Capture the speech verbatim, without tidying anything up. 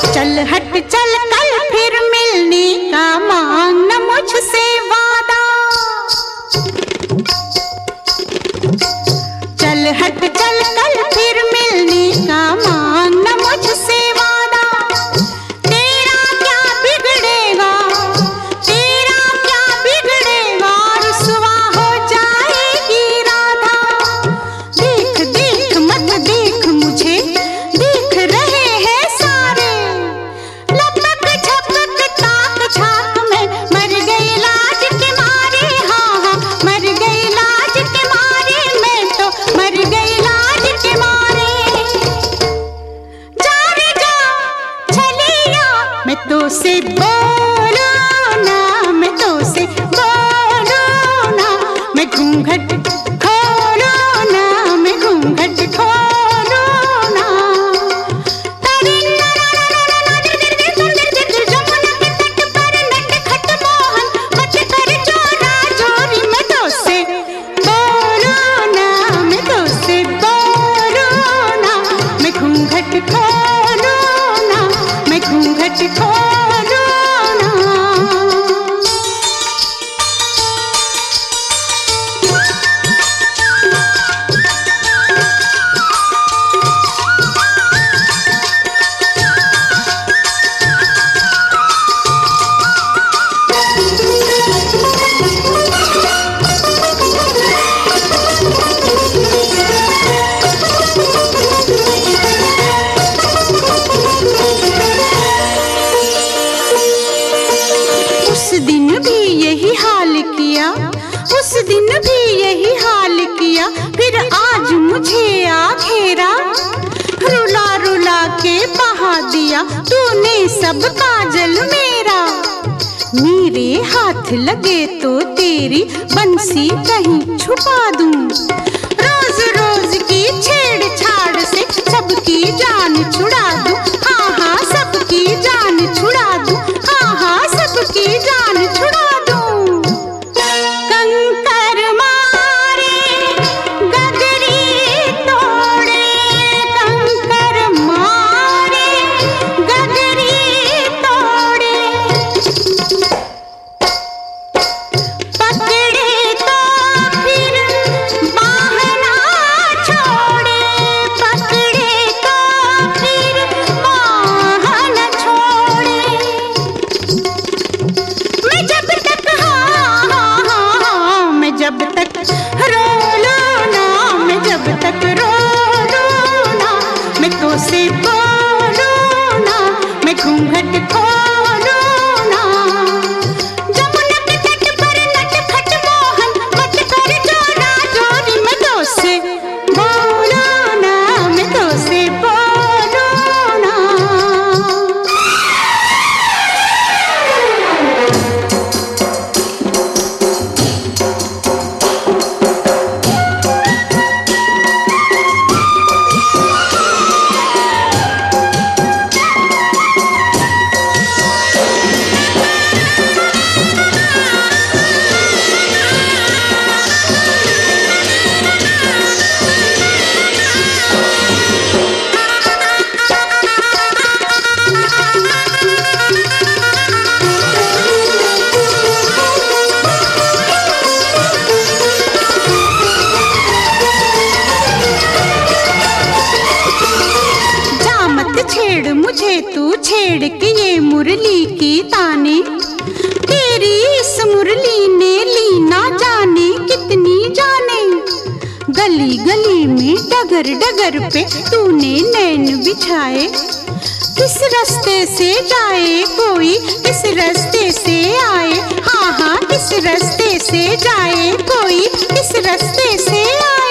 चल हट चल कल फिर मिलने का मांगना मुझसे वादा। चल हट चल कल फिर मिलने का मांगना मुझसे वादा। तेरा क्या बिगड़ेगा, तेरा क्या बिगड़ेगा, रुसवा हो जाएगी राधा। देख देख मत देख मुझे, देख रहे हैं सारे। लपक झपक ताक झाक में मर गई लाज के मारे। हाँ हाँ मर गई लाज के मारे, मैं तो मर गई लाज के मारे। जा रे जा चलिया, मैं तो से बोलो ना, मैं तो से बोलो ना। मैं घूंघट खोलो ना, मैं घूंघट खोलो ना। तारी जमुना के तट पर नटखट मोहन मत कर चोरा चोरी। मैं तो से बोलो ना, मैं तो से बोलो ना। मैं घूंघट खोलो ना, मैं घूंघट खोलो ना। उस दिन भी यही हाल किया, उस दिन भी यही हाल किया, फिर आज मुझे आ घेरा। रुला रुला के बहा दिया तूने सब काजल मेरा। मेरे हाथ लगे तो तेरी बंसी कहीं छुपा दूं। रोज रोज की छेड़छाड़ से सबकी जान छुड़ा दूं। हाँ हाँ सबकी जान छुड़ा दूं। हाँ हाँ सबकी जान छुड़ा दूं। कंकर मारे गगरी तोड़े, कंकर मारे गगरी तोड़े। पकड़े तो फिर बाह ना छोड़े, पकड़े तो फिर बाह ना छोड़े। मैं जब तक हाँ हाँ हाँ हाँ मैं जब तक रो लो ना, मैं जब तक रो लो ना। मैं तो से बोलो ना, मैं घूंघट खोलो ना। जमुना के तट पर नटखट मोहन मत कर चोरा चोरी। मैं तो से बोलो ना, मैं तो से बोलो ना। जा मत छेड़ मुझे तू, छेड़ के ये मुरली की ताने। तेरी इस मुरली ने ली ना जाने कितनी जाने। गली गली में डगर डगर पे तूने नैन बिछाए। किस रास्ते से जाए कोई, किस रास्ते से आए। हाँ हाँ किस रास्ते से जाए कोई, किस रास्ते से आए।